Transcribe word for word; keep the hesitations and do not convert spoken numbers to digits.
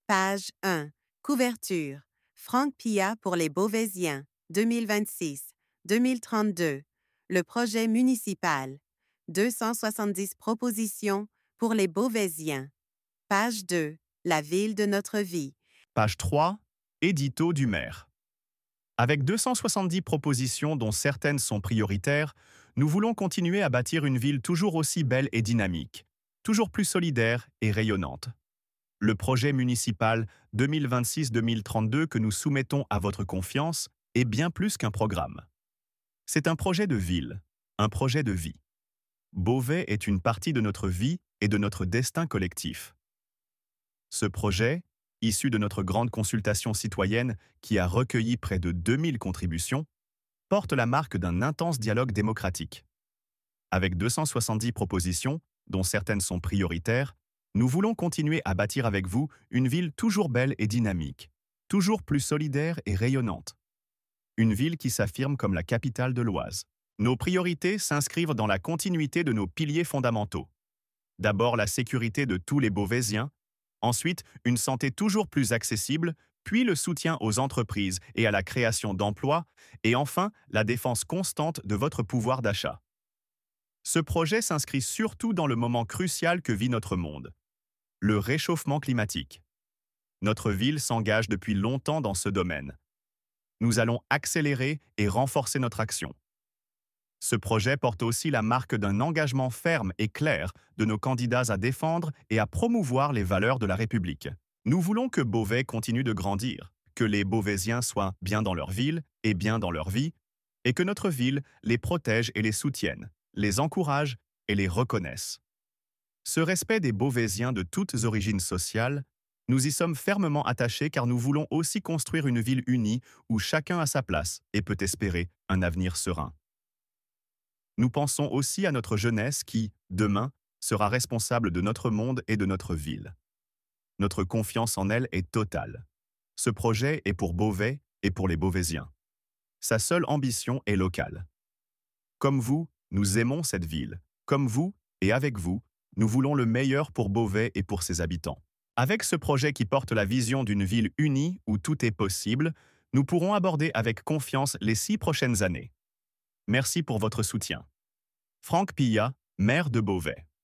Page un. Couverture. Franck Pia pour les Beauvaisiens, deux mille vingt-six à deux mille trente-deux. Le projet municipal. deux cent soixante-dix propositions pour les Beauvaisiens. Page deux. La ville de notre vie. Page trois. Édito du maire. Avec deux cent soixante-dix propositions dont certaines sont prioritaires, nous voulons continuer à bâtir une ville toujours aussi belle et dynamique, toujours plus solidaire et rayonnante. Le projet municipal deux mille vingt-six à deux mille trente-deux que nous soumettons à votre confiance est bien plus qu'un programme. C'est un projet de ville, un projet de vie. Beauvais est une partie de notre vie et de notre destin collectif. Ce projet, issu de notre grande consultation citoyenne qui a recueilli près de deux mille contributions, porte la marque d'un intense dialogue démocratique. Avec deux cent soixante-dix propositions, dont certaines sont prioritaires, nous voulons continuer à bâtir avec vous une ville toujours belle et dynamique, toujours plus solidaire et rayonnante. Une ville qui s'affirme comme la capitale de l'Oise. Nos priorités s'inscrivent dans la continuité de nos piliers fondamentaux. D'abord la sécurité de tous les Beauvaisiens, ensuite une santé toujours plus accessible, puis le soutien aux entreprises et à la création d'emplois, et enfin la défense constante de votre pouvoir d'achat. Ce projet s'inscrit surtout dans le moment crucial que vit notre monde. Le réchauffement climatique. Notre ville s'engage depuis longtemps dans ce domaine. Nous allons accélérer et renforcer notre action. Ce projet porte aussi la marque d'un engagement ferme et clair de nos candidats à défendre et à promouvoir les valeurs de la République. Nous voulons que Beauvais continue de grandir, que les Beauvaisiens soient bien dans leur ville et bien dans leur vie, et que notre ville les protège et les soutienne, les encourage et les reconnaisse. Ce respect des Beauvaisiens de toutes origines sociales, nous y sommes fermement attachés car nous voulons aussi construire une ville unie où chacun a sa place et peut espérer un avenir serein. Nous pensons aussi à notre jeunesse qui, demain, sera responsable de notre monde et de notre ville. Notre confiance en elle est totale. Ce projet est pour Beauvais et pour les Beauvaisiens. Sa seule ambition est locale. Comme vous, nous aimons cette ville. Comme vous, et avec vous, nous voulons le meilleur pour Beauvais et pour ses habitants. Avec ce projet qui porte la vision d'une ville unie où tout est possible, nous pourrons aborder avec confiance les six prochaines années. Merci pour votre soutien. Franck Pia, maire de Beauvais.